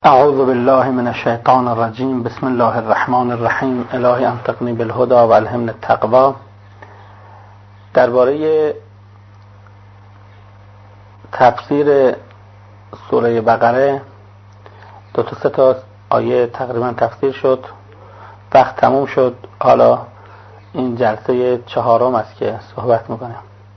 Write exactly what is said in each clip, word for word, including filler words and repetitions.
اعوذ بالله من الشیطان الرجیم. بسم الله الرحمن الرحیم. الهی انطقنی بالهدی و الهمنی التقوی. درباره تفسیر سوره بقره دو تا سه تا آیه تقریبا تفسیر شد، وقت تموم شد. حالا این جلسه چهارم است که صحبت میکنم.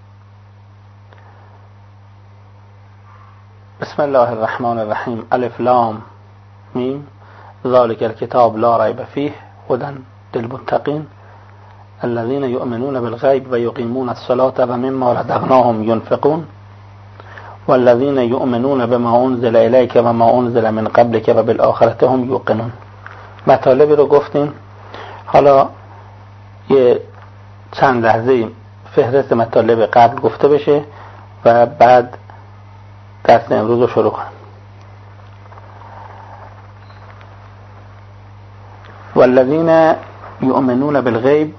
بسم الله الرحمن الرحیم. الف لام میم ذالک الکتاب لا ریب فیه هدی للمتقین الذین یؤمنون بالغیب و یقیمون الصلاة و مما رزقناهم ینفقون والذین یؤمنون بما انزل الیک و ما انزل من قبلک و بالآخرة هم یوقنون. مطالبی رو گفتیم. حالا یه چند لحظه فهرست مطالب قبل گفته بشه و بعد درس امروز رو شروع کنم. والذین یؤمنون بالغیب،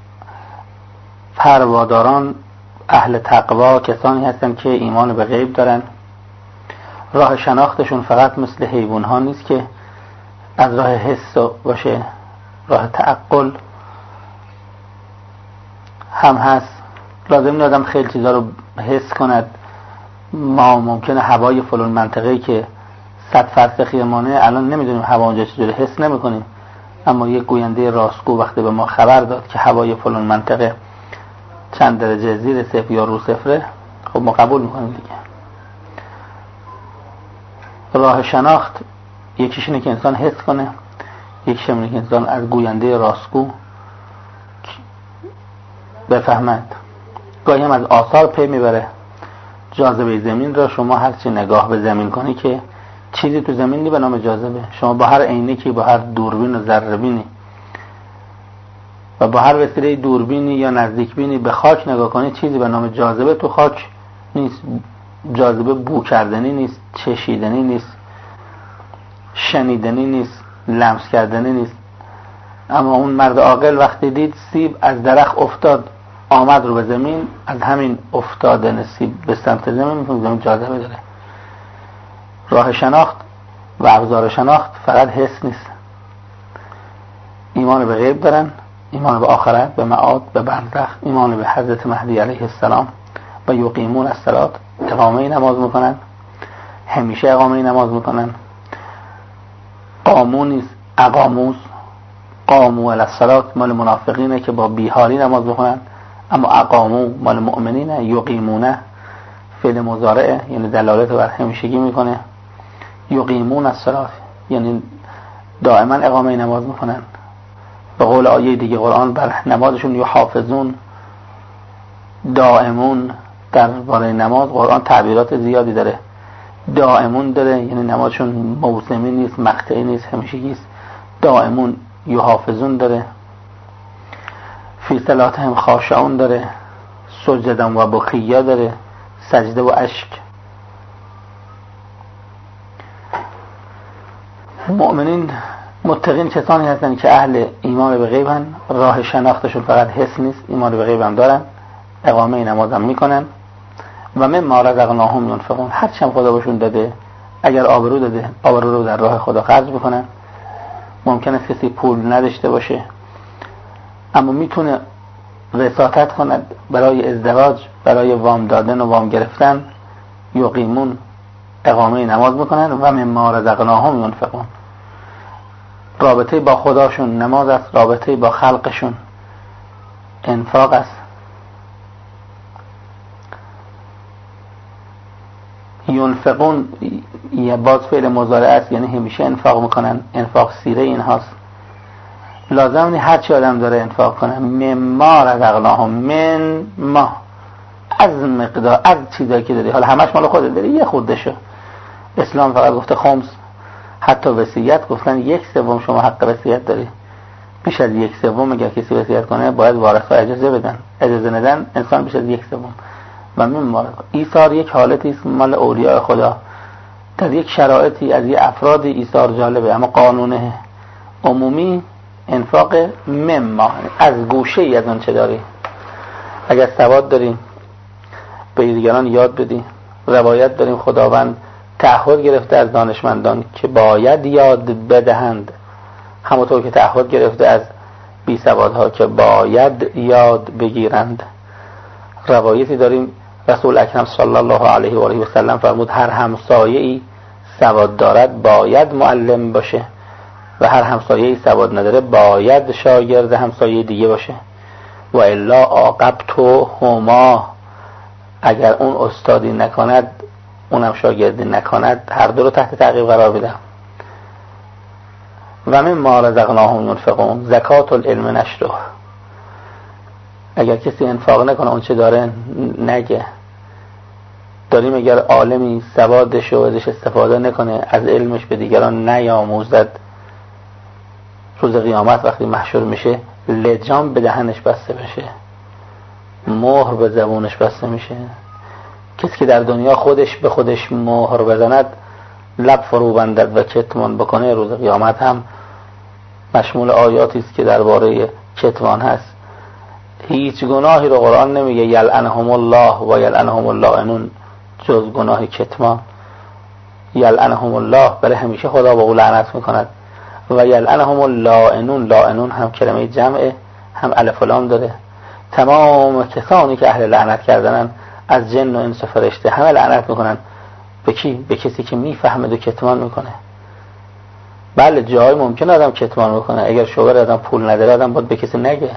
پرواداران اهل تقوا کسانی هستند که ایمان به غیب دارن. راه شناختشون فقط مثل حیوان ها نیست که از راه حس باشه، راه تعقل هم هست. لازم نیست آدم خیلی چیزا رو حس کند. ما ممکنه هوای فلان منطقه‌ای که صد فرسخ خیمانه الان نمیدونیم هوا اونجا چجوری، حس نمیکنیم، اما یک گوینده راستگو وقتی به ما خبر داد که هوای فلان منطقه چند درجه زیر صفر یا رو صفره، خب ما قبول میکنیم دیگه. راه شناخت یکیش اینه که انسان حس کنه، یکیش اینه که انسان از گوینده راستگو بفهمد. گاهی هم از آثار پی میبره. جاذبه زمین را شما هر چی نگاه به زمین کنی که چیزی تو زمین نی به نام جاذبه. شما با هر عینکی، با هر دوربین و ذره‌بینی و با هر وسیله دوربینی یا نزدیکبینی به خاک نگاه کنی، چیزی به نام جاذبه تو خاک نیست. جاذبه بو کردنی نیست، چشیدنی نیست، شنیدنی نیست، لمس کردنی نیست. اما اون مرد عاقل وقتی دید سیب از درخت افتاد آمد رو به زمین، از همین افتادن سیب به سمت زمین میفهمید زمین جاذبه داره. راه شناخت و ابزار شناخت فقط حس نیست. ایمان به غیب دارن، ایمان به آخرت، به معاد، به برزخ، ایمان به حضرت مهدی علیه السلام و یقیمون الصلاة، اقامه نماز میکنن، همیشه اقامه نماز میکنن. قامو نیست، اقاموس. قامو علی الصلاة مال منافقینه که با بیحالی نماز میکنن، اما اقامو مال مؤمنینه. یقیمونه فعل مضارعه، یعنی دلالت بر همیشگی میکنه. یقیمون الصلاة یعنی دائما اقامه نماز میکنن. به قول آیه دیگه قرآن بر نمازشون یحافظون، دائمون. درباره نماز قرآن تعبیرات زیادی داره. دائمون داره یعنی نمازشون موسمی نیست، مقطعی نیست، همیشگی است. دائمون یحافظون داره. فی صلاتهم خاشعون داره. سجدن و بکیا داره. سجده و اشک. مؤمنین متقین کسانی هستند که اهل ایمان به غیب هستند. راه شناختشون فقط حس نیست، ایمان به غیب هم دارن، اقامه نماز هم میکنن و مما رزقناهم ینفقون. هر چی هم خدا بهشون داده، اگر آبرو داده، آبرو رو در راه خدا خرج میکنن. ممکن است کسی پول نداشته باشه اما میتونه وساطت کند برای ازدواج، برای وام دادن و وام گرفتن. یقیمون اقامه نماز میکنن و مما رزقناهم ینفقون. رابطه با خداشون نماز است، رابطه با خلقشون انفاق است. ینفقون یه باز فعل مضارع است، یعنی همیشه انفاق میکنن. انفاق سیره این هاست. لازم نیست هر چی آدم داره انفاق کنه. مما رزقناهم، من ما، از مقدار، از چیزایی که داری. حالا همش مال خودت داری، یه خودشو. اسلام فقط گفته خمس. حتی وصیت گفتن یک سوم شما حق وصیت داری. بیش از یک سوم اگر کسی وصیت کنه باید وارثا اجازه بدن. اجازه ندن انسان بیش از یک سوم. و مما ایثار یک حالتی است مال اولیاء خدا. در یک شرایطی از یک افرادی ایثار جالبه، اما قانون عمومی انفاق مما، از گوشه ای از اون چه داری. اگر سواد داریم به دیگران یاد بدی. روایت داریم خداوند تعهد گرفته از دانشمندان که باید یاد بدهند، همونطور که تعهد گرفته از بی سوادها که باید یاد بگیرند. روایتی داریم رسول اکرم صلی الله علیه و آله و سلم فرمود هر همسایه‌ای سواد دارد باید معلم باشه و هر همسایه‌ای سواد نداره باید شاگرد همسایه دیگه باشه. و الا عاقبت هما، اگر اون استادی نکند اونم شاگردی نکند، هر دو رو تحت تعقیب قرار میدم. و مما رزقناهم ينفقون، زکات العلم نشره، اگر کسی انفاق نکنه اون چه داره نگه. داریم اگر عالمی سوادش و ازش استفاده نکنه، از علمش به دیگران نیاموزد، روز قیامت وقتی محشور میشه لجام به دهنش بسته بشه، مهر به زبونش بسته میشه. کسی که در دنیا خودش به خودش مهر بزند، لب فرو بندد و کتمان بکنه، روز قیامت هم مشمول آیاتی است که درباره کتمان هست. هیچ گناهی رو قرآن نمیگه یلعنهم الله و یلعنهم اللائنون جز گناه کتمان. یلعنهم الله برای همیشه خدا با او لعنت میکند و یلعنهم اللائنون، لائنون هم کلمه جمعه، هم الف و لام داره. تمام کسانی که اهل لعنت کردنن از جن و انس و فرشته همه لعنت میکنن. به کی؟ به کسی که میفهمه و کتمان میکنه. بله جای ممکن آدم کتمان میکنه، اگر شوهر آدم پول نداره آدم باید به کسی نگه.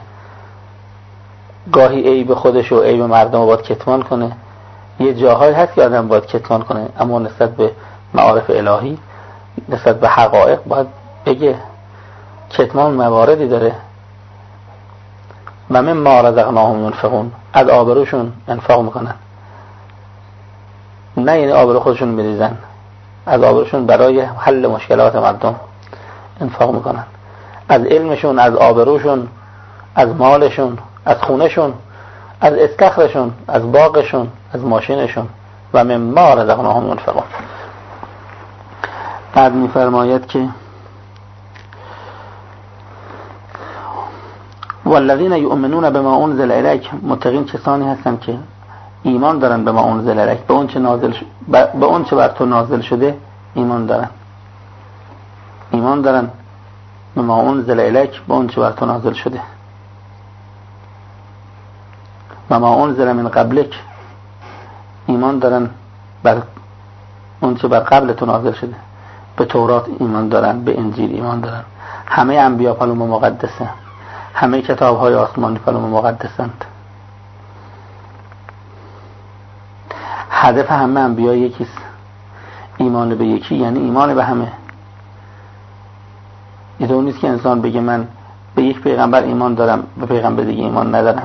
گاهی عیب خودش و عیب مردم رو باید کتمان کنه. یه جاهایی هست که آدم باید کتمان کنه، اما نسبت به معارف الهی، نسبت به حقایق باید بگه. کتمان مواردی داره. و مما رزقناهم ينفقون، از آبروشون انفاق میکنن، نه یعنی آبرو خودشون میریزن، از آبروشون برای حل مشکلات مردم انفاق میکنن. از علمشون، از آبروشون، از مالشون، از خونشون، از استخرشون، از باغشون، از ماشینشون. و مما رزقناهم ينفقون. بعد میفرماید که والذین یؤمنون بما انزل الیک، متقین کسانی هستند که ایمان دارن به ما انزل الیک، به اون چه نازل ش... به اون چه بر تو نازل شده ایمان دارن. ایمان دارن به ما انزل الیک، به اون چه بر تو نازل شده. و ما انزل من قبلک، ایمان دارن بر اون چه بر قبل تو نازل شده. به تورات ایمان دارن، به انجیل ایمان دارن. همه انبیا پلوم مقدسه، همه کتاب های آسمانی پلوم مقدسند. هدف همه انبیا یکیست، ایمان به یکی یعنی ایمان به همه. اینطور نیست که انسان بگه من به یک پیغمبر ایمان دارم، به پیغمبر دیگه ایمان ندارم.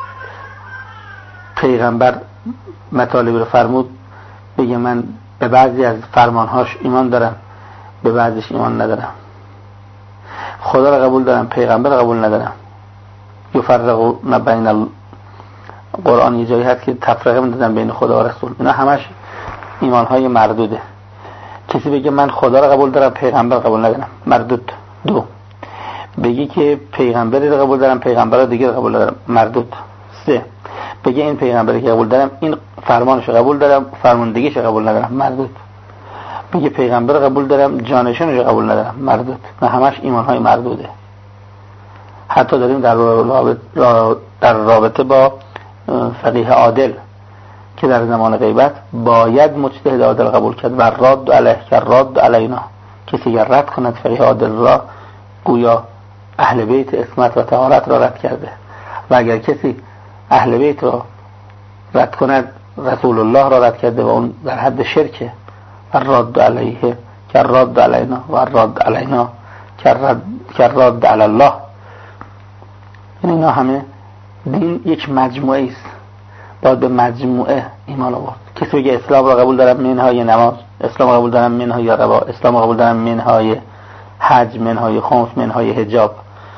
پیغمبر مطالب رو فرمود، بگه من به بعضی از فرمانهاش ایمان دارم، به بعضیش ایمان ندارم. خدا رو قبول دارم، پیغمبر رو قبول ندارم. یفرقون بین قرآن یه جایی هست که تفرقه می‌دادن بین خدا و رسول. اینا همش ایمانهای مردوده. کسی بگه من خدا رو قبول دارم، پیغمبر قبول ندارم، مردود. دو، بگی که پیغمبری رو قبول دارم، پیغمبر رو دیگه رو قبول دارم، مردود. سه، بگه این پیغمبری که قبول دارم این فرمانش رو قبول دارم، فرماندهیش رو قبول ندارم، مردود. بگه پیغمبر رو قبول دارم، جانشینش رو قبول ندارم، مردود. نه همش ایمانهای مردوده. حتی داریم در رابطه, در رابطه با فقیه عادل که در زمان غیبت باید مجتهد عادل قبول کرد و رد علیه که رد علینا، کسی که رد کند فقیه عادل را گویا اهل بیت عصمت و طهارت را رد کرده، و اگر کسی اهل بیت را رد کند رسول الله را رد کرده و اون در حد شرکه. و رد علیه که رد علینا و رد علینا که رد علی الله. این اینا همه دین یک مجموعه است، باید به مجموعه ایمان آورد. کسی بگه اسلام را قبول دارم منهای نماز، اسلام را قبول دارم منهای ربا، اسلام را قبول دارم منهای حج، منهای خمس، منهای حجاب.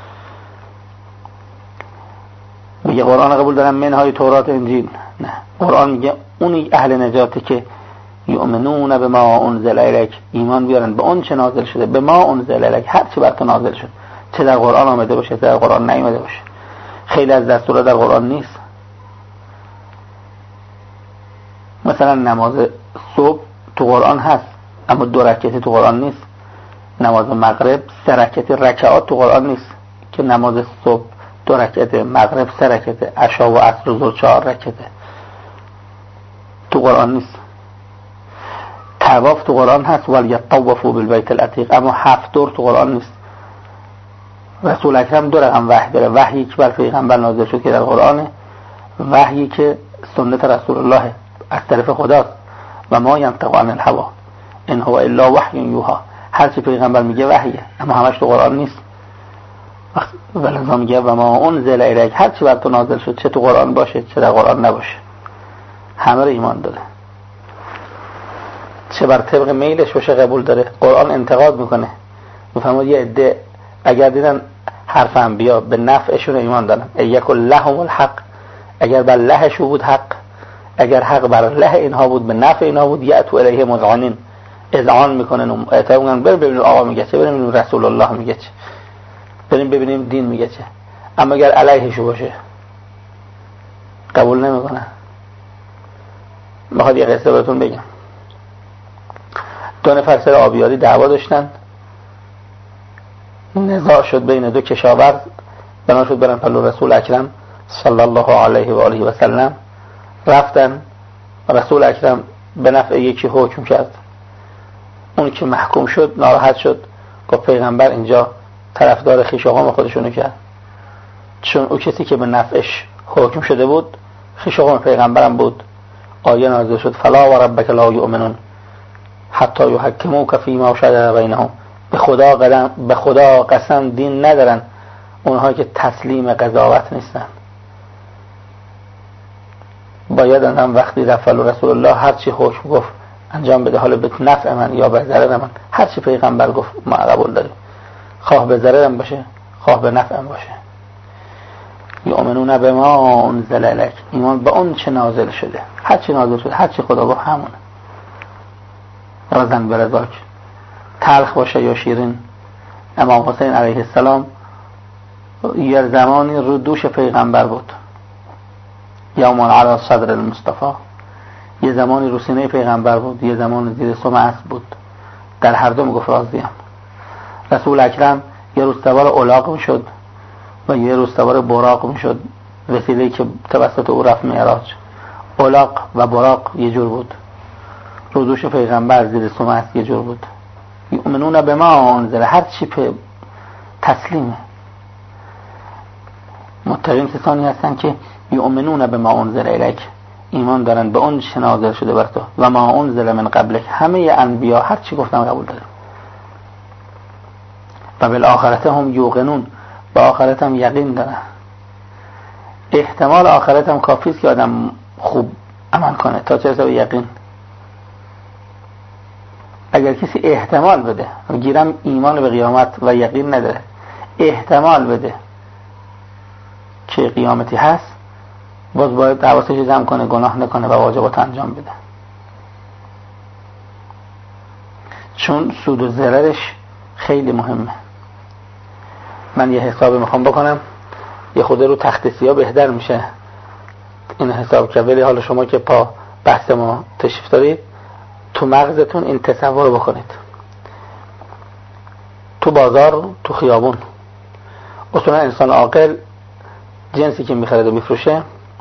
میگه قرآن را قبول دارم منهای تورات انجیل. نه، قرآن میگه اونی اهل نجاتی که یؤمنون بما انزل الیک، ایمان بیارن به اون چه نازل شده، به ما انزل الیک، هر چه بر تو نازل شد، چه در قرآن آمده باشه چه در قرآن نیامده باشه. خیلی از دستورات در قرآن نیست. مثلا نماز صبح تو قرآن هست اما دو رکعتی تو قرآن نیست. نماز مغرب سه رکعتی رکعات تو قرآن نیست که نماز صبح دو رکعت، مغرب سه رکعت، عشا و عصر و ظهر چهار رکعت تو قرآن نیست. طواف تو قرآن هست ولیطوفوا بالبیت العتیق اما هفت دور تو قرآن نیست. رسول اکرم دو رقم وحی داره، وحیی که بر پیغمبر نازل شد که در قرآنه، وحیی که سنت رسول الله از طرف خداست و ما ینطق عن الهوی ان هو الا وحی یوحی. هر چی پیغمبر میگه وحیه اما همش تو قرآن نیست. ولذا میگه و ما انزل الیک، هر چی بر تو نازل شد چه تو قرآن باشه چه در قرآن نباشه همه رو ایمان داره، چه بر طبق میلش باشه قبول داره. قرآن انتقاد میکنه، میفهمید یه عده اگر دیدن حرف انبیا به نفعشون ایمان دارن، یک لهم الحق، اگر بر لهش بود حق، اگر حق بر له اینها بود به نفع اینها بود، یأتوا الیه مذعنین، اذعان میکنن و اعتراض میکنن بریم ببینیم آقا میگه چه، بریم ببینیم رسول الله میگه چه، بریم ببینیم دین میگه چه. اما اگر علیهش باشه قبول نمیکنن. میخواد یه قصه بهتون بگم. دو نفر سر آبیاری دعوا داشتن، نزاع شد بین دو کشاورز، بنا شد برن پلو رسول اکرم صلی الله علیه و آله و سلم. رفتن، رسول اکرم به نفع یکی حکم کرد، اون که محکوم شد ناراحت شد، گفت پیغمبر اینجا طرفدار خویش آقام خودشونو کرد، چون او کسی که به نفعش حکم شده بود خویش آقام پیغمبرم بود. آیه نازل شد فلا و ربک لا یؤمنون حتی یحکموک فیما شجر بینهم. به خدا قسم به خدا قسم دین ندارن اونها که تسلیم قضاوت نیستن. باید هم وقتی رفل رسول الله هر چی حکم گفت انجام بده، حالا به نفع من یا به ضرر من، هر چی پیغمبر گفت ما قبول داریم، خواه به ضررم باشه خواه به نفعم باشه. یؤمنون بما انزل الیک، ایمان به اون چه نازل شده، هر چی نازل شده هر چی خدا گفت همونه. رضا برضاک، تلخ باشه یا شیرین. امام حسین علیه السلام یه زمانی رو دوش پیغمبر بود، یوم علی صدر المصطفى، یه زمانی رو سینه پیغمبر بود، یه زمان زیر سم اسب بود، در هر دو میگفت راضیم. رسول اکرم یه روز سوار الاغ میشد و یه روز سوار براق میشد، وسیله‌ای که توسط او رفت معراج. الاغ و براق یه جور بود، رو دوش پیغمبر زیر سم اسب یه جور بود. یؤمنون بما انزل، هر چی په تسلیمه. متقین کسانی هستن که یؤمنون بما انزل الیک، ایمان دارن به اون چه نازل شده بر تو، و ما انزل من قبلک، همه انبیا هر چی گفتن قبول دارن. و بالآخرت هم یوقنون، به آخرت هم یقین دارن. احتمال آخرت هم کافی است که آدم خوب عمل کنه تا چه به یقین. اگر کسی احتمال بده، گیرم ایمان به قیامت و یقین نداره، احتمال بده که قیامتی هست، باز باید حواسش جمع کنه، گناه نکنه و واجبات انجام بده، چون سود و ضررش خیلی مهمه. من یه حسابی میخوام بکنم، یه خود رو تخت سیاه بهتر میشه این حساب که، ولی حالا شما که پا بحث ما تشریف دارید تو مغزتون این تصور بکنید. تو بازار، تو خیابون، اصولا انسان عاقل جنسی که میخرد و میفروشه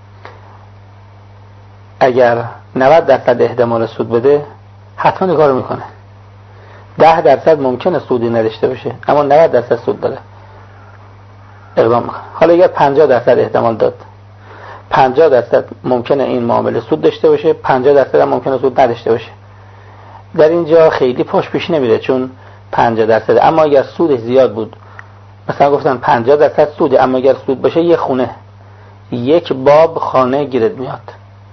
اگر نود درصد احتمال سود بده حتما این کارو میکنه. ده درصد ممکنه سودی نداشته باشه اما نود درصد سود داره، اقدام میکنه. حالا اگر پنجاه درصد احتمال داد، پنجاه درصد ممکنه این معامله سود داشته باشه، پنجاه درصد هم ممکنه سود نداشته باشه. در اینجا خیلی پاش پیش نمیره چون پنجاه درصد. اما اگر سودش زیاد بود، مثلا گفتن پنجاه درصد سوده، اما اگر سود باشه یه خونه، یک باب خانه گیرت میاد،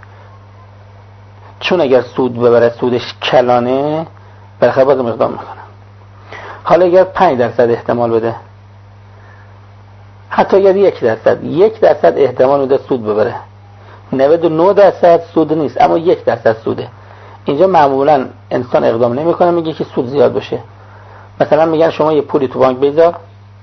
چون اگر سود ببره سودش کلانه برخلاف باز مقدام میکنه. حالا اگر پنج درصد احتمال بده، حتی اگر یک درصد یک درصد احتمال بده سود ببره، نود و نه درصد سود نیست اما یک درصد سوده. اینجا معمولا انسان اقدام نمیکنه، میگه که سود زیاد بشه. مثلا میگن شما یه پولی تو بانک بذار،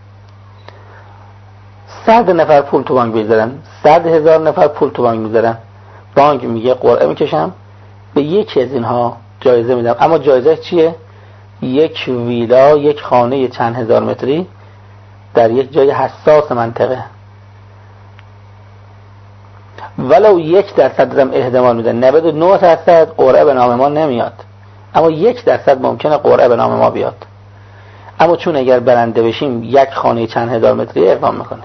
صد نفر پول تو بانک بذارن، صد هزار نفر پول تو بانک میذارن، بانک میگه قرعه میکشم به یکی از اینها جایزه میدم. اما جایزه چیه؟ یک ویلا، یک خانه چند هزار متری در یک جای حساس منطقه. ولو یک درصد هم احتمال میده، نود و نه درصد قرعه به نام ما نمیاد، اما یک درصد ممکنه قرعه به نام ما بیاد. اما چون اگر برنده بشیم یک خانه چند هزار متری اقدام میکنه.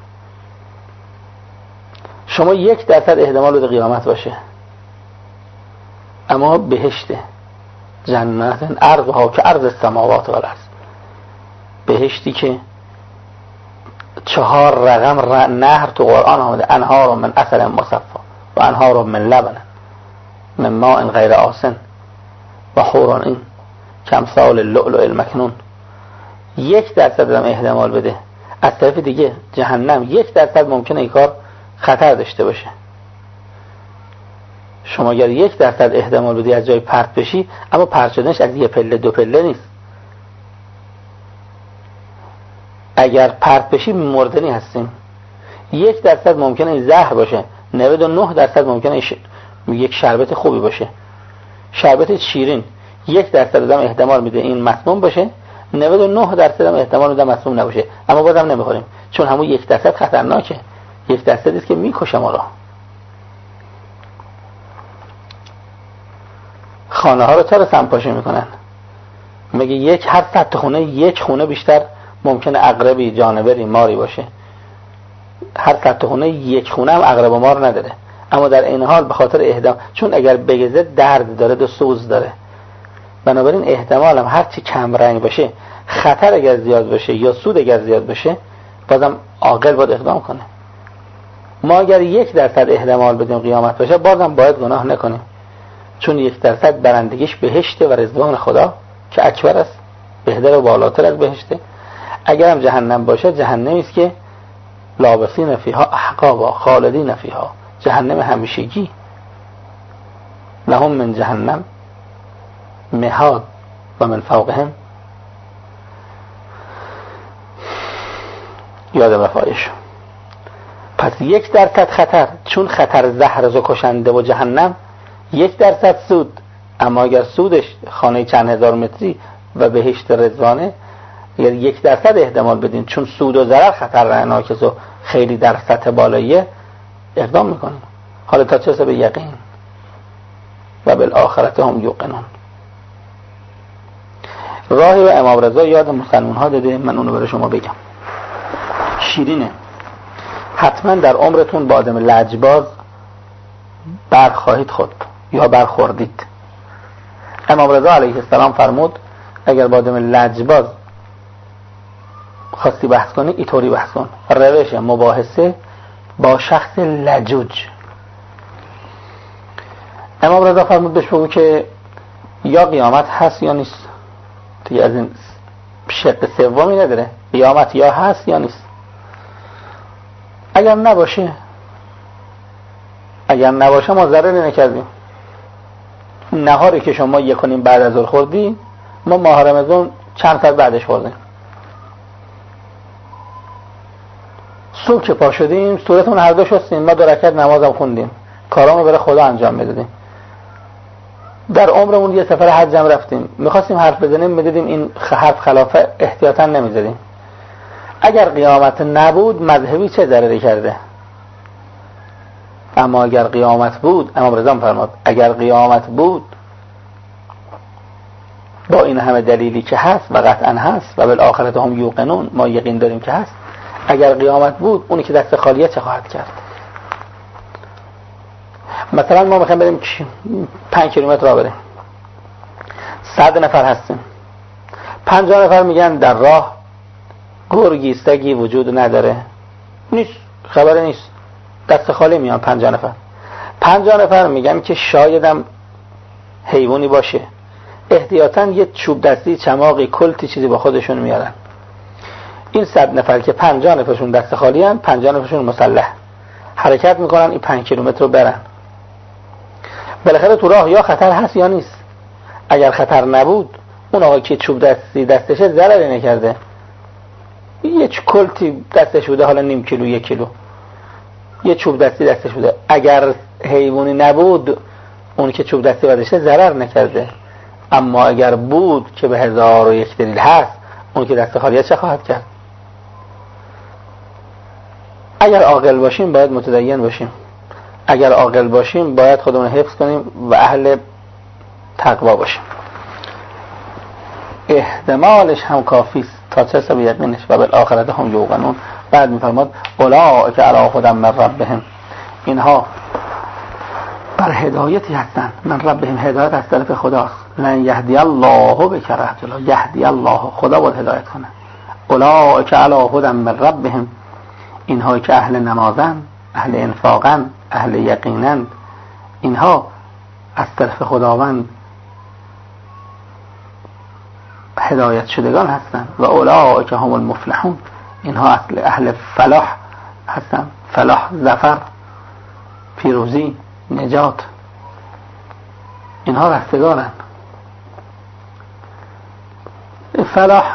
شما یک درصد احتمال بده قیامت باشه، اما بهشته، جنت عرضها که عرض السماوات و الارض، بهشتی که چهار رقم نهر تو قرآن آمده، انهار من عسل مصفا و انهار من لبن من ماء غیر آسن و حور عین کامثال اللؤلؤ المکنون. یک درصد هم احتمال بده. از طرف دیگه جهنم یک درصد ممکنه این کار خطر داشته باشه. شما اگر یک درصد احتمال بدی از جای پرت بشی، اما پرت شدنش از یه پله دو پله نیست. اگر پرت بشی مردنی هستیم. یک درصد ممکنه این زهر باشه، نود و نه درصد ممکنه ش... یک شربت خوبی باشه. شربت شیرین یک درصد هم احتمال میده این مسموم باشه، نود و نه درصد هم احتمال میده مسموم نباشه، اما بازم نمیخوریم چون همون یک درصد خطرناکه. یک درصدی است که میکشه ما را. خانه ها رو چرا سمپاشی میکنن؟ میگه یک هر صد خونه یک خونه بیشتر ممکنه عقربی، جانوری، ماری باشه. هر صد خونه یک خونه هم عقرب و مار نداره، اما در این حال به خاطر اهدام، چون اگر بگزه درد داره و سوز داره، بنابراین احتمال هم هر چی کم رنگ باشه، خطر اگر زیاد باشه یا سود اگر زیاد باشه، بازم عاقل باید اقدام کنه. ما اگر یک درصد احتمال بدیم قیامت باشه، بازم باید گناه نکنیم، چون یک درصد برندگیش بهشته و رضوان خدا که اکبر است، بهتر و بالاتر از بهشته. اگر هم جهنم باشه، جهنمی است که لابسین فیها احقابا خالدین فیها، جهنم همیشگی. لهم من جهنم مهاد و من فوقهم. یاد وفایش. پس یک درصد خطر، چون خطر زهر و کشنده و جهنم، یک درصد سود. اما اگر سودش خانه چند هزار متری و بهشت رضوانه، اگر یک درصد احتمال بدین، چون سود و ضرر خطرناکه و خیلی در سطح بالاییه، اقدام میکنیم. حالا تا چه به یقین و بالآخرت هم یوقنون. راهی و امام رضا یاد مسلمان ها داده، من اونو برای شما بگم. شیرینه. حتما در عمرتون با آدم لجباز برخواهید خورد یا برخوردید. امام رضا علیه السلام فرمود اگر با آدم لجباز خواستی بحث کنی، اینطوری بحث کن. روش مباحثه با شخص لجوج. امام رضا فرمود بهش بگو که یا قیامت هست یا نیست. دیگه از این شق سومی نداره. قیامت یا هست یا نیست. اگر نباشه اگر نباشه ما ضرری نکردیم. نهاری که شما یک کنیم بعد از ظهر خوردی، ما ماه رمضان چند ساعت بعدش خوردیم. صبح که پا شدیم صورتمون هر دو شستیم، ما دو رکعت نمازم خوندیم، کارامو برای خدا انجام میدادیم. در عمرمون یه سفر حج هم رفتیم، میخواستیم حرف بزنیم میدیدیم این حرف خلافه، احتیاطاً نمیزدیم. اگر قیامت نبود مذهبی چه ضرری کرده؟ اما اگر قیامت بود، امام رضا فرمود اگر قیامت بود با این همه دلیلی که هست و قطعا هست و بالآخرت هم یوقنون، ما یقین داریم که هست، اگر قیامت بود اونی که دست خالیه چه خواهد کرد؟ مثلا ما میخوایم بریم پنج کیلومتر راه بریم، صد نفر هستیم، پنجاه نفر میگن در راه گرگی سگی وجود نداره، نیست، خبری نیست، دست خالی میان. پنجاه نفر پنجاه نفر میگن که شایدم حیوانی باشه، احتیاطاً یه چوب دستی، چماقی، کلتی چیزی با خودشون میارن. این صد نفر که پنجاه نفرشون دست خالی هن، پنجاه نفرشون مسلح حرکت میکنن این پنج کیلومتر رو برن. بالاخره تو راه یا خطر هست یا نیست. اگر خطر نبود اون آقا که چوب دستی دستشه ضرری نکرده، یه کلتی دستش بوده، حالا نیم کیلو یک کیلو، یه چوب دستی دستش بوده. اگر حیوانی نبود اون که چوب دستی برداشته ضرر نکرده. اما اگر بود که به هزار و یک دلیل هست، اون که دست خالیه چه خواهد کرد؟ اگر عاقل باشیم باید متدین باشیم، اگر عاقل باشیم باید خودمون حفظ کنیم و اهل تقوا باشیم. احتمالش هم کافی است تا چه سبب یقینش و بالآخرت هم یوقنون. بعد میفرماد اولئک علی هدی من ربهم، اینها بر هدایتی هستند. من ربهم هدایت از طرف خداست. لن یهدی الله بک رجلا، یهدی الله، خدا باید هدایت کنه. اولئک علی هدی من ربهم، اینها که اهل نمازن، اهل انفاقن، اهل یقینن، اینها از طرف خداوند هدایت شدگان هستند. و اولئک هم المفلحون، اینها اصل اهل فلاح هستند. فلاح، ظفر، پیروزی، نجات، اینها رستگارند. فلاح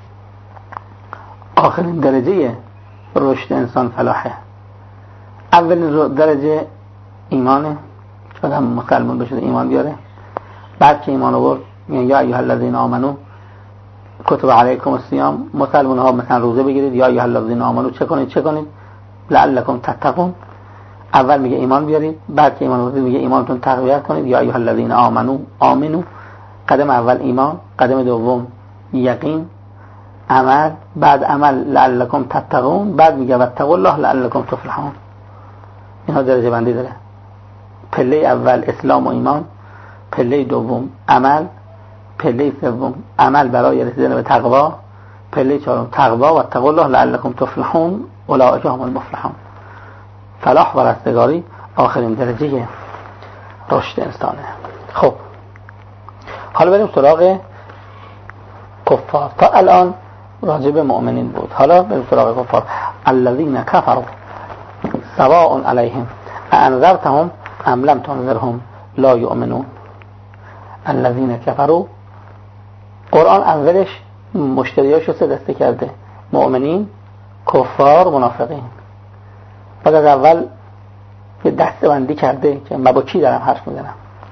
آخرین درجه رشد انسان فلاحه. اول درجه ایمانه که آدم مسلمان بشه، ایمان بیاره. بعد که ایمان آورد میگن یا ایها الذین آمنو کتب علیکم الصیام، مسلمان ها مثلا روزه بگیرید. یا ایها الذین آمنو چه کنید چه کنید لعلکم تتقون. اول میگه ایمان بیارید، بعد که ایمان آورید میگه ایمانتون تقویت کنید. یا ایها الذین آمنو آمنو، قدم اول ایمان، قدم دوم یقین، عمل، بعد عمل لعلکم تتقون، بعد میگه واتقوا الله لعلکم تفلحون. اینها درجه بندی داره. پله اول اسلام و ایمان، پله دوم عمل، پله سوم عمل برای رسیدن به تقوا، پله چهارم تقوا و واتقوا الله لعلکم تفلحون اولئک هم المفلحون. فلاح و رستگاری آخرین درجه رشد انسانه. خب حالا بریم سراغ کفار. تا الان راجع به مؤمنین بود، حالا بریم سراغ کفار. الذین کفروا سواء علیهم انذرتهم ام لم تنذرهم لا یؤمنون. الذین کفروا، قرآن اولش مشتریاشو سه دسته کرده: مؤمنین، کفار، منافقین. بعد از اول یه دسته بندی کرده که من با کی دارم حرف میزنم.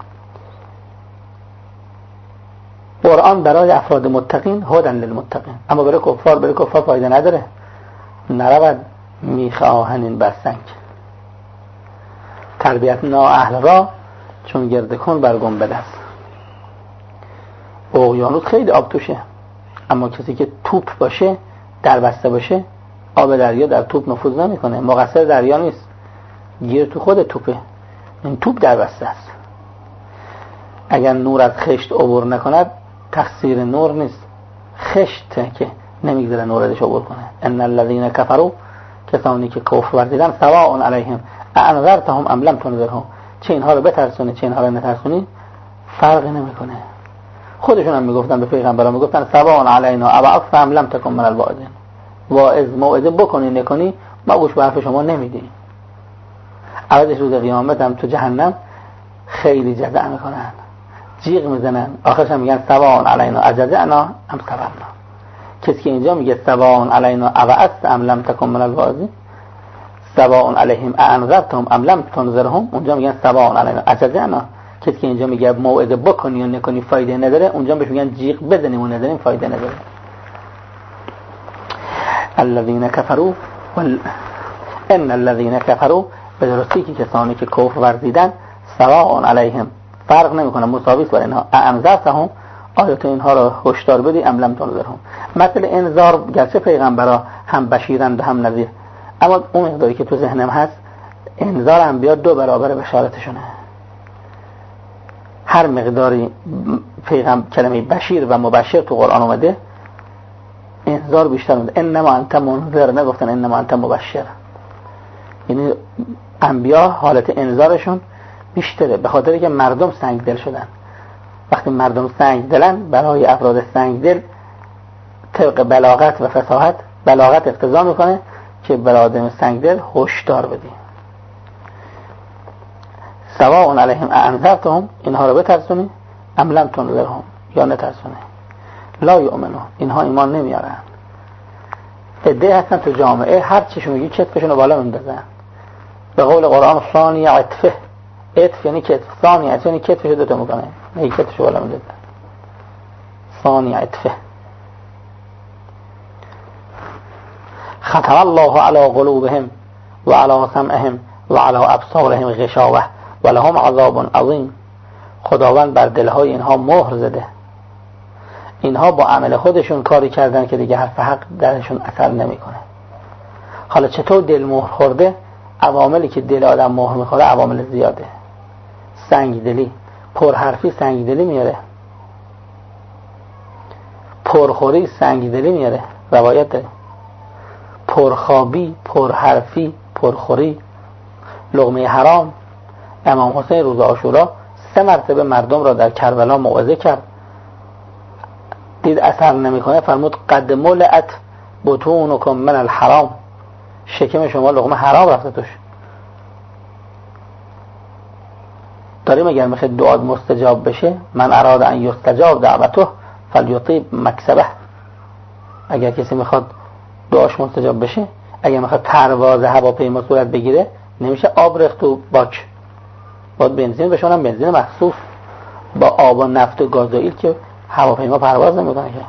قرآن برای افراد متقین هدی للمتقین، اما برای کفار برای کفار فایده نداره. نرود میخ آهنین بر سنگ، تربیت نا اهل را چون گرد کن بر گنبد است. اقیانوس خیلی آب توشه، اما کسی که توپ باشه، در بسته باشه، آب دریا در توپ نفوذ نمیکنه. مقصر دریا نیست، گیر تو خود توپه. این توپ در بسته است. اگر نور از خشت عبور نکند تقصیر نور نیست، خشته که نمیگذاره نور ازش عبور کنه. ان الذين كفروا، کسانی که کفر ورزیدن، سواء علیهم انذرتهم ام لم تنذرهم، چه اینها رو بترسونی چه اینها رو نترسونی فرقی نمیکنه. خودشون هم میگفتن به پیغمبران، میگفتن سواء علینا ابعثت ام لم تکن من الواعظین، واعظ موعظه بکنی نکنی ما گوش به حرف شما نمیدیم. عوضش روز قیامت هم تو جهنم خیلی جزع میکنن، جیغ میزنن، آخرش هم میگن سواء علینا اجزعنا ام صبرنا. کسی که اینجا میگه سواء علینا ابعثت ام لم تکن من الواعظین، سواء علیهم انذرتهم ام لم تنذرهم، اونجا میگن سواء علینا اجزعنا. کسی که اینجا میگه موعظه بکنی یا نکنی فایده نداره، اونجا بهش میگن جیغ بزنیم و نداریم فایده نداره. الذين كفروا وال... ان الذين كفروا، به درستی که کسانی که کفر ورزیدن، سواء علیهم فرق نمیکنه، مساوی است برای اینها. انذرتهم، آیا تو اینها رو هشدار بدی ام لم تنذرهم. مثل انذار گرچه پیغمبرا هم بشیرند هم نذیر، اما اون مقداری که تو ذهنم هست انذار انبیا دو برابر بشارتشونه. هر مقداری پیغمبر کلمه بشیر و مبشر تو قرآن اومده، انذار بیشتر اومده. انما انت منذر، نگفتن انما انت مبشر. یعنی انبیا حالت انذارشون بیشتره، به خاطر که مردم سنگ دل شدن. وقتی مردم سنگ دلن، برای افراد سنگ دل طبق بلاغت و فصاحت، بلاغت اقتضا میکنه که برای آدم سنگ دل هشدار بدی. سواء علیهم انذرتهم، اینها رو بترسونی ام لم تنذرهم، یا نترسونی. لا یؤمنون، اینها ایمان نمیارن. عده هستن تو جامعه هر چیشو میگی کتفشون رو بالا میندازن. به قول قرآن ثانی عطفه، عطف یعنی کتف، ثانی عطف یعنی کتفشو دوتا میکنه، نه کتفشو بالا میندازن. ثانی عطفه. ختم الله على قلوبهم و علی سمعهم و علی ابصارهم غشاوه و لهم عذاب عظیم. خداوند بر دلهای اینها مهر زده. اینها با عمل خودشون کاری کردن که دیگه حرف حق درشون اثر نمیکنه. حالا چطور دل مهر خورده؟ عواملی که دل آدم مهر میخوره عوامل زیاده. سنگدلی، پرحرفی سنگدلی میاره، پرخوری سنگدلی میاره، روایت داره. پرخوابی، پرحرفی، پرخوری، لقمه حرام. امام حسین روز عاشورا سه مرتبه مردم را در کربلا موعظه کرد، دید اثر نمیکنه، فرمود قد ملئت بطونکم من الحرام، شکم شما لقمه حرام رفته توش. داریم اگر میخواد دعا مستجاب بشه، من اراد ان یستجاب دعوته فلیطیب مکسبه. اگر کسی میخواد دعاش مستجاب بشه، اگر میخواد پرواز هواپیما صورت بگیره، نمیشه آب ریخت و باک، باید بنزین بشونم، بنزین مخصوص با آب و نفت و گازوئیل که هواپیما پرواز نمیکنه که.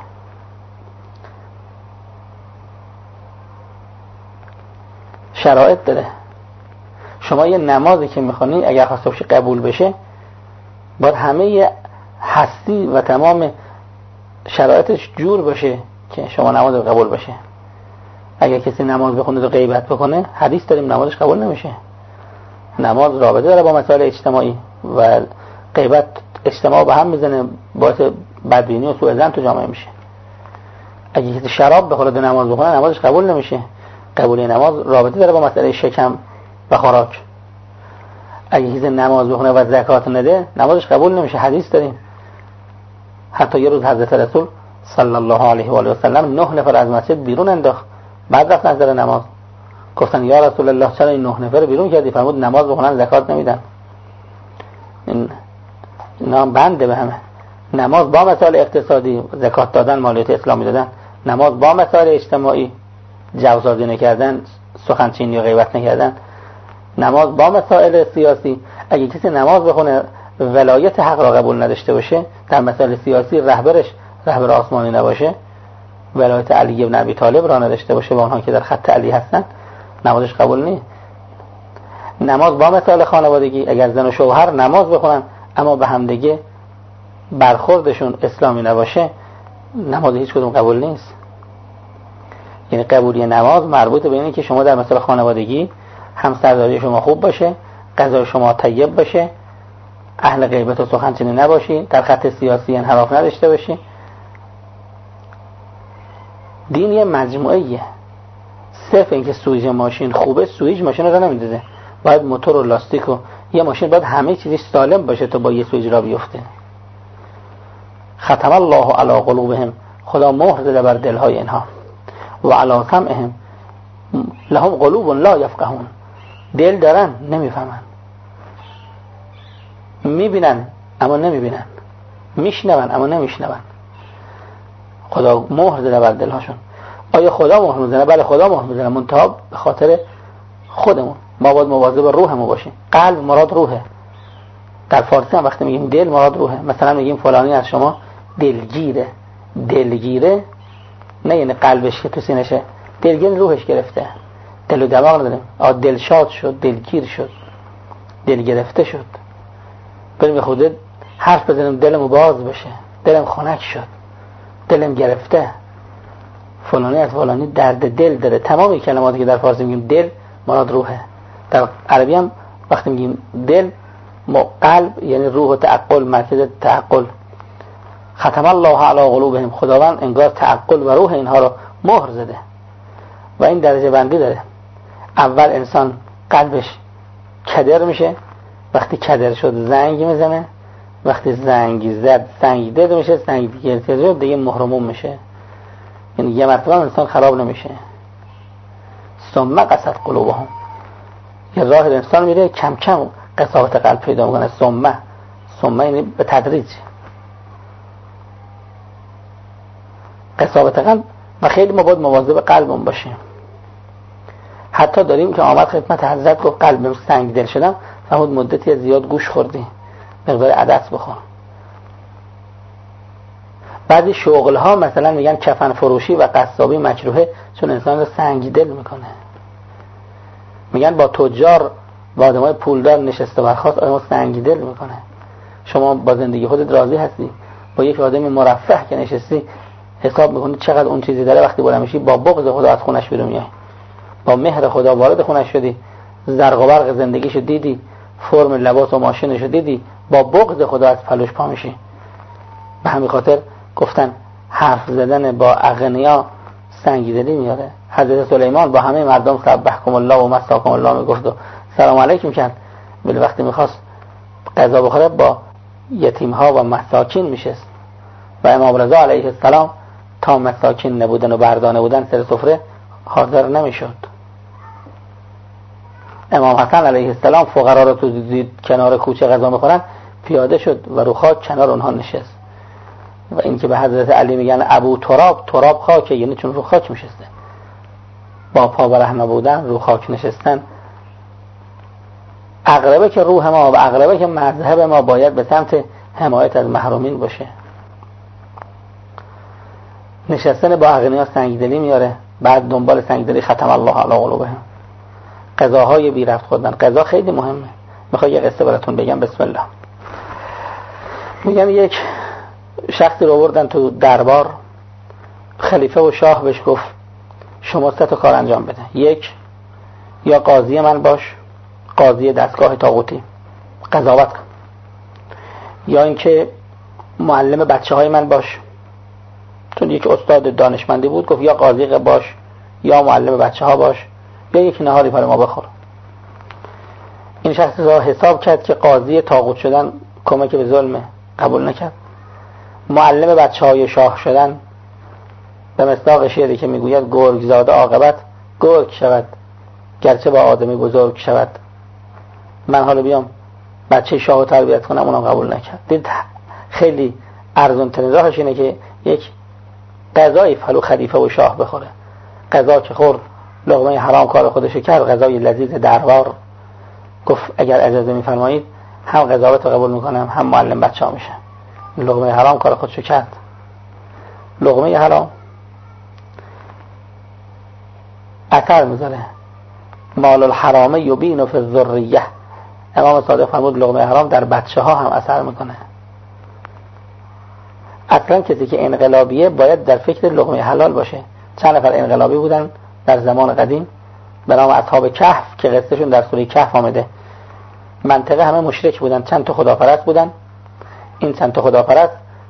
شرایط داره. شما یه نمازی که میخونی اگر خواسته بشه قبول بشه، باید همه هستی و تمام شرایطش جور باشه که شما نماز قبول بشه. اگر کسی نماز بخونه و غیبت بکنه، حدیث داریم نمازش قبول نمیشه. نماز رابطه داره با مسائل اجتماعی و غیبت اجتماع به هم میزنه، باعث بدبینی و سوء ظن تو جامعه میشه. اگه کسی شراب بخوره و نماز بخونه، نمازش قبول نمیشه. قبولی نماز رابطه داره با مسئله شکم و خوراک. اگه کسی نماز بخونه و زکات نده، نمازش قبول نمیشه. حدیث داریم. حتی یه روز حضرت رسول صلی الله علیه و آله و سلم نه نفر از مسجد بیرون انداخت، بعد رفت نظر نماز. گفتن یا رسول الله چرا این نه نفر بیرون کردی؟ فرمود نماز بخونن زکات نمیدن. این نام بنده به همه. نماز با مسائل اقتصادی، زکات دادن، مالیات اسلامی دادن. نماز با مسائل اجتماعی، جوزازی نکردن، سخنچینی و غیبت نکردن. نماز با مسائل سیاسی. اگه کسی نماز بخونه ولایت حق را قبول نداشته باشه، در مسائل سیاسی رهبرش رهبر آسمانی نباشه، ولایت علی بن ابی طالب را نداشته باشه با آنها که در خط علی هستن، نمازش قبول نیست. نماز با مسائل خانوادگی، اگر زن و شوهر نماز بخونن اما به هم دیگه برخوردشون اسلامی نباشه، نماز هیچ کدوم قبول نیست. یعنی قبولی نماز مربوط به اینه که شما در مسائل خانوادگی همسرداری شما خوب باشه، غذای شما طیب باشه، اهل غیبت و سخنچینی نباشی، در خط سیاسی انحراف نداشته باشی. دین یه مجموعه. صرف اینکه سویج ماشین خوبه، سویج ماشین رو نمیدازه. باید موتور و لاستیک و یه ماشین باید همه چیزش سالم باشه تا با یه سویج را بیفته. ختم الله علی قلوبهم، خدا مهر زده بر دلهای اینها. و علی سمعهم، لهم قلوب لا یفقهون، دل دارن نمیفهمن، میبینن اما نمیبینن، میشنون اما نمیشنون. خدا مهر زده بر دلهاشون. آیا خدا مهر میزنه؟ بله خدا مهر میزنه، منتها به خاطر خودمون. ما باید مواظب روحمون باشیم. قلب مراد روحه. در فارسی هم وقتی میگیم دل مراد روحه. مثلا میگیم فلانی از شما دلگیره. دلگیره نه یعنی قلبش که تو سینشه، دلگیر روحش گرفته. دل و دماغ نداریم. آ دل شاد شد، دلگیر شد، دل گرفته شد. بریم خودت حرف بزنیم دلمو باز بشه، دلم خنک شد، دلم گرفته. فلانی از فلانی درد دل داره. تمام کلماتی که در فارسی میگیم دل مراد روحه. در عربی هم وقتی میگیم دل، قلب یعنی روح و تعقل، مرکز تعقل. ختم الله علی قلوبهم، خداوند انگار تعقل و روح اینها رو مهر زده. و این درجه بندی داره. اول انسان قلبش کدر میشه، وقتی کدر شد زنگ میزنه، وقتی زنگ زد سنگیده میشه، سنگیده شد دیگه محرمون میشه. یعنی یه مرتبه انسان خراب نمیشه. ثم قسوت قلوبهم، یه راه انسان میره کم کم قساوت قلب پیدا میکنه. ثم ثم یعنی به تدریج قساوت قلب. و خیلی ما باید مواظب قلبمون باشیم. حتی داریم که آمد خدمت حضرت گفت قلبم سنگ دل شدم، فرمود مدتی زیاد گوش خوردی، مقدار عدس بخور. بعضی شغل ها مثلا میگن کفن فروشی و قصابی مکروهه چون انسان رو سنگدل میکنه. میگن با تجار با آدمای پولدار نشسته برخاست آدمو سنگدل میکنه. شما با زندگی خودت راضی هستی؟ با یک آدم مرفه که نشستی حساب میکنی چقدر اون چیزی داره، وقتی بلند میشی با بغض خدا از خونش بیرون میای، با مهر خدا وارد خونش شدی، زرق و برق زندگیشو دیدی، فرم لباس و ماشینشو دیدی، با بغض خدا از پلوش پا میشی. به همین خاطر گفتن حرف زدن با اغنیا سنگدلی میاره. حضرت سلیمان با همه مردم سبحکم الله و مساکم الله میگفت و سلام علیکم کرد، ولی وقتی میخواست غذا بخوره با یتیم ها و مساکین میشست. و امام رضا علیه السلام تا مساکین نبودن و بردانه بودن سر سفره حاضر نمیشد. امام حسن علیه السلام فقرا رو تو دید کنار کوچه غذا میخورن، پیاده شد و رو خاک کنار اونها نشست. و این که به حضرت علی میگن ابو تراب، تراب خاکه، یعنی چون رو خاک میشسته. با پا برهنه بودن، رو خاک نشستن. اقربه که روح ما و اقربه که مذهب ما باید به سمت حمایت از محرومین باشه. نشستن با اغنیا سنگدلی میاره، بعد دنبال سنگدلی ختم الله علی قلوبهم. قضاهای بی رفت خوردن، قضا خیلی مهمه. میخوام یه قصه براتون بگم. بسم الله. میگم یک شخصی رو آوردن تو دربار، خلیفه و شاه بهش گفت شما سه تا کار انجام بده. یک، یا قاضی من باش، قاضی دستگاه طاغوتی، قضاوت کن. یا اینکه معلم بچه های من باش، چون یک استاد دانشمندی بود، گفت یا قاضی باش یا معلم بچه ها باش یا یک نهاری برای ما بخور. این شخص را حساب کرد که قاضی طاغوت شدن کمک به ظلم، قبول نکرد. معلم بچه های شاه شدن به مصداق شعری که میگوید گرگ زاده عاقبت گرگ شود گرچه با آدمی بزرگ شود. من حالا بیام بچه شاه رو تربیت کنم، اونم قبول نکرد. دید خیلی ارزون ترین راهش اینه که یک غذای فلو خلیفه و شاه بخوره. غذا که خورد، لقمه حرام کار خودش کرد، غذای لذیذ دربار. گفت اگر اجازه میفرمایید هم قضاوت رو قبول میکنم هم معلم بچه ها میشم. لقمه حرام کار خودش کرد. لقمه حرام اثر میذاره. مال الحرام یبین فی الذریه. امام صادق فرمود لقمه حرام در بچه ها هم اثر میکنه. اصلا کسی که انقلابیه باید در فکر لقمه حلال باشه. چند نفر انقلابی بودن در زمان قدیم به نام اصحاب کهف که قصهشون در سوره کهف آمده. منطقه همه مشرک بودن، چند تا خداپرست بودن. این چند تا خداپرست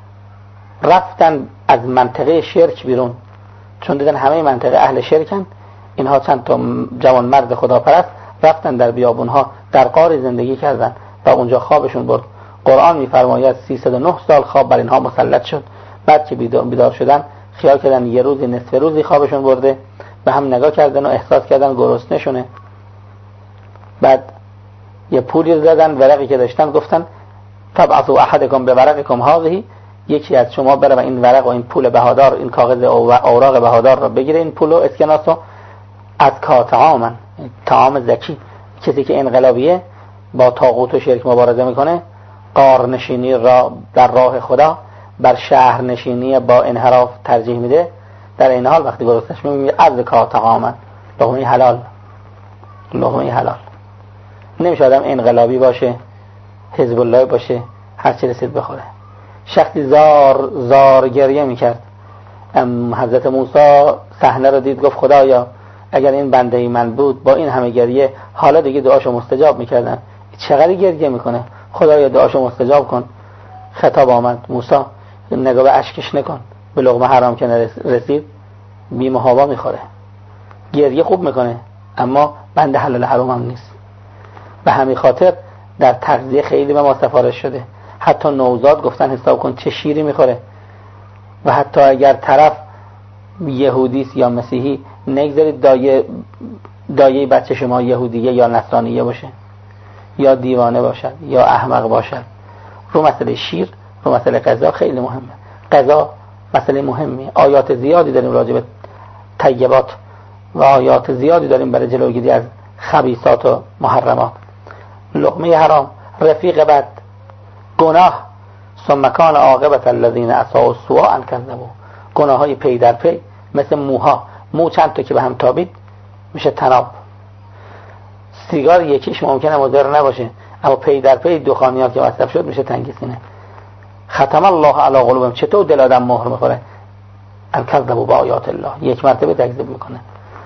رفتن از منطقه شرک بیرون، چون دیدن همه منطقه اهل شرکن. اینها چند تا جوان مرد خداپرست رفتن در بیابونها در غار زندگی کردن و اونجا خوابشون برد. قرآن میفرماید سیصد و نه سال خواب بر اینها مسلط شد. بعد که بیدار شدن خیال کردن یه روزی نصف روزی خوابشون برده، به هم نگاه کردن و احساس کردن گرسنه شونه. بعد یه پولی زدن، ورقی که داشتن گفتن تبعثوا احدکم بورقکم هذه، یکی از شما بره و این ورق و این پول بهادار، این کاغذ اوراق بهادار رو بگیره، این پول و اسکناسو از کاتعامن، طعام زکی. کسی که انقلابیه با طاغوت و شرک مبارزه میکنه، غار نشینی را در راه خدا بر شهر نشینی با انحراف ترجیح میده، در این حال وقتی گرسنش میگه از کاتعامن، لقمه حلال، لقمه حلال. نمیشه آدم انقلابی باشه، حزب الله باشه، هر چی رسید بخوره. شخصی زار زار گریه میکرد. حضرت موسی صحنه رو دید، گفت خدایا اگر این بنده ای من بود با این همه گریه حالا دیگه دعاشو مستجاب میکردن. چقدر گریه میکنه، خدایا دعاشو مستجاب کن. خطاب آمد موسی نگاه به اشکش نکن. به لقمه حرام که رسید بی محابا میخوره. گریه خوب میکنه اما بنده حلال حرام هم نیست. به همین خاطر در تغذیه خیلی به ما سفارش شده. حتی نوزاد گفتن حساب کن چه شیری میخوره. و حتی اگر طرف یهودیست یا مسیحی، نگذارید دایه دایه بچه شما یهودیه یا نصرانیه باشه یا دیوانه باشد یا احمق باشد. رو مسئله شیر، رو مسئله غذا خیلی مهمه. غذا مسئله مهمی. آیات زیادی داریم راجع به طیبات و آیات زیادی داریم برای جلوگیری از خبیثات و محرمات. لقمه حرام، رفیق بد، گناه، ثم کان عاقبت الذین اساءوا السوء ان کذبوا. گناه های پی در پی مثل موها، مو چند تا که به هم تابید میشه تناب. سیگار یکیش ممکنه مضر نباشه، اما پی در پی دخانیات که مصرف شد میشه تنگ سینه. ختم الله علی قلوبهم. چطور دل آدم مهر میخوره؟ الکذبوا بآیات الله، یک مرتبه تکذیب میکنه.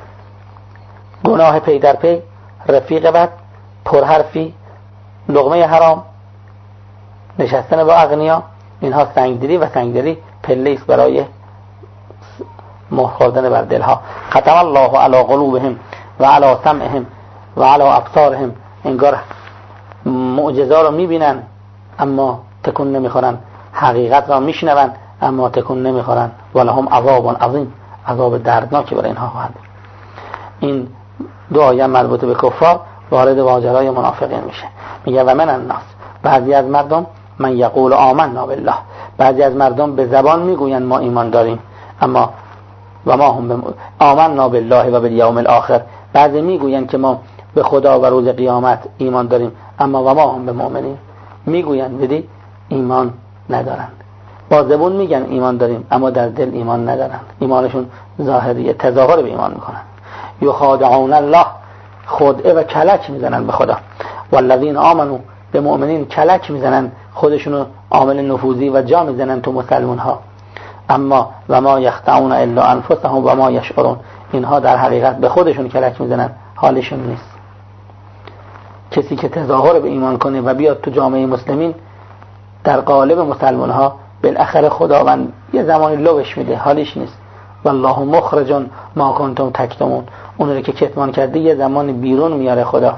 گناه پی در پی، رفیق بد، پرحرفی، لقمه حرام، نشستن با اغنیا، اینها سنگدلی و سنگدلی پله است برای مهر خوردن بر دلها. ختم الله علی قلوبهم و علی سمعهم و علی ابصارهم. انگار معجزه رو میبینن اما تکون نمیخورن، حقیقت را میشنون اما تکون نمیخورن. ولهم عذاب عظیم، عذاب دردناکی برای اینها خواهد. این دو آیه مربوط به کفار وارد ماجرای منافقین میشه. میگه و من الناس، بعضی از مردم، من یقول آمنا بالله، بعضی از مردم به زبان میگویند ما ایمان داریم اما و ما هم بم... آمنا بالله و بالیوم الاخر، بعضی میگویند که ما به خدا و روز قیامت ایمان داریم اما و ما هم به مؤمنین، میگویند بدی ایمان ندارند. با زبون میگن ایمان داریم اما در دل ایمان ندارند. ایمانشون ظاهریه، تظاهر به ایمان میکنن. یخادعون الله، خدعه و کلک میزنن به خدا. والذین آمنوا، به مؤمنین کلک میزنن، خودشونو عامل نفوذی و جا میزنن تو مسلمان ها. اما و ما یخدعون الا انفسهم و ما یشعرون، اینها در حقیقت به خودشون کلک میزنن، حالشون نیست. کسی که تظاهر به ایمان کنه و بیاد تو جامعه مسلمین در قالب مسلمان ها، بالاخره خداوند یه زمانی لوش میده، حالش نیست. والله مخرج ما کنتم تکتمون، اون رو که کتمان کرده یه زمان بیرون میاره خدا.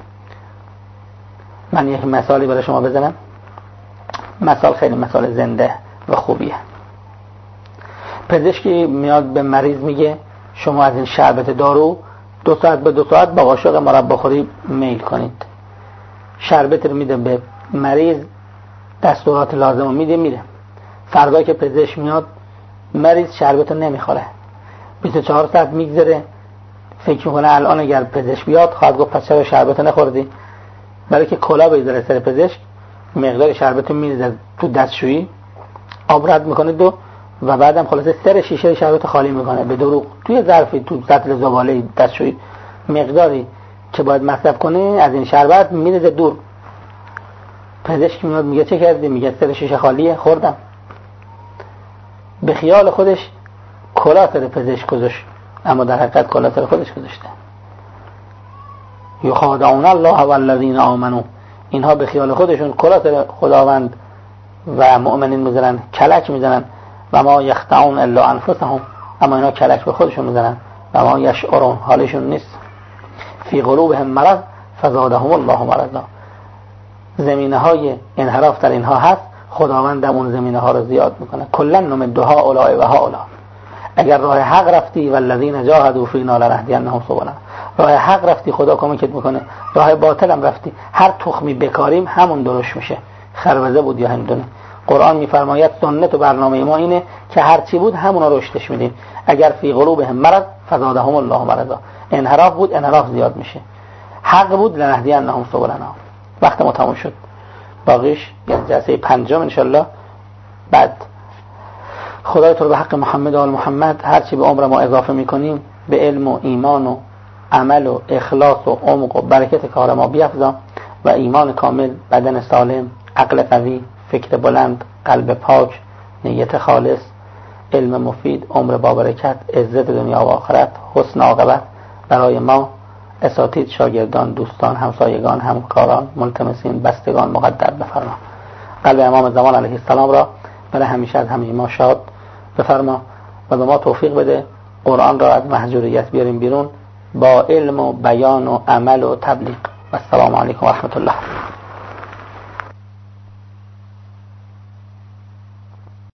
من یک مثالی برای شما بزنم، مثال خیلی مثال زنده و خوبیه. پزشکی میاد به مریض میگه شما از این شربت دارو دو ساعت به دو ساعت با قاشق مرباخوری میل کنید. شربت رو میده به مریض، دستورات لازم رو میده، میره. فردا که پزشک میاد مریض شربت رو نمیخوره، بیست و چهار ساعت میگذره، فکر میکنه الان اگر پزشک بیاد خواهد گفت پس چرا شربت نخوردی؟ برای که کلا بذاره سر پزشک، مقدار شربت رو میریزه تو دستشویی، آب رد میکنه دو و بعدم خلاصه سر شیشه شربت خالی میکنه به دروغ توی ظرفی تو سطل زباله دستشویی، مقداری که باید مصرف کنه از این شربت میریزه دور. پزشک میاد میگه چه کردی؟ میگه سر شیشه خالیه، خوردم. به خیال خودش کلا سر پزشک گذاشت اما در حقیقت کلا سر خودش گذاشته. یخادعون الله والذین آمنوا، اینها به خیال خودشون کلا سر خداوند و مؤمنین میزنن، کلک میزنن. و ما یخدعون الا انفسهم، اما اینا کلک به خودشون میزنن. و ما یشعرون، حالشون نیست. فی قلوبهم مرض فزادهم الله مرضا، زمینه های انحراف در اینها هست، خداوند اون زمینه ها رو زیاد میکنه. کلا نمدها اولای و ها اولا. اگر راه حق رفتی والذین جاهدوا فینا لنهدینهم سبلنا، راه حق رفتی خدا کمکت میکنه، راه باطل هم رفتی هر تخمی بکاریم همون درست میشه، خربزه بود یا هندونه. قرآن میفرماید سنت و برنامه ما اینه که هر چی بود همون رو رشدش میدیم. اگر فی قلوبهم مرض فزادهم الله مرضا، انحراف بود انحراف زیاد میشه، حق بود لنهدینهم سبلنا. وقت ما تموم شد، باقیش یعنی جلسه پنجم انشالله. بعد خدای تو رو به حق محمد و آل محمد هرچی به عمر ما اضافه میکنیم به علم و ایمان و عمل و اخلاص و عمق و برکت کار ما بیفزا و ایمان کامل، بدن سالم، عقل قوی، فکر بلند، قلب پاک، نیت خالص، علم مفید، عمر با برکت، عزت دنیا و آخرت، حسن عاقبت برای ما، اساتید، شاگردان، دوستان، همسایگان، همکاران، ملتمسین، بستگان مقدر بفرما. قلب امام زمان علیه السلام را برای همیشه از همه ما شاد بفرما و به ما توفیق بده قرآن را از محجوریت بیاریم بیرون با علم و بیان و عمل و تبلیغ. و السلام علیکم و رحمت الله.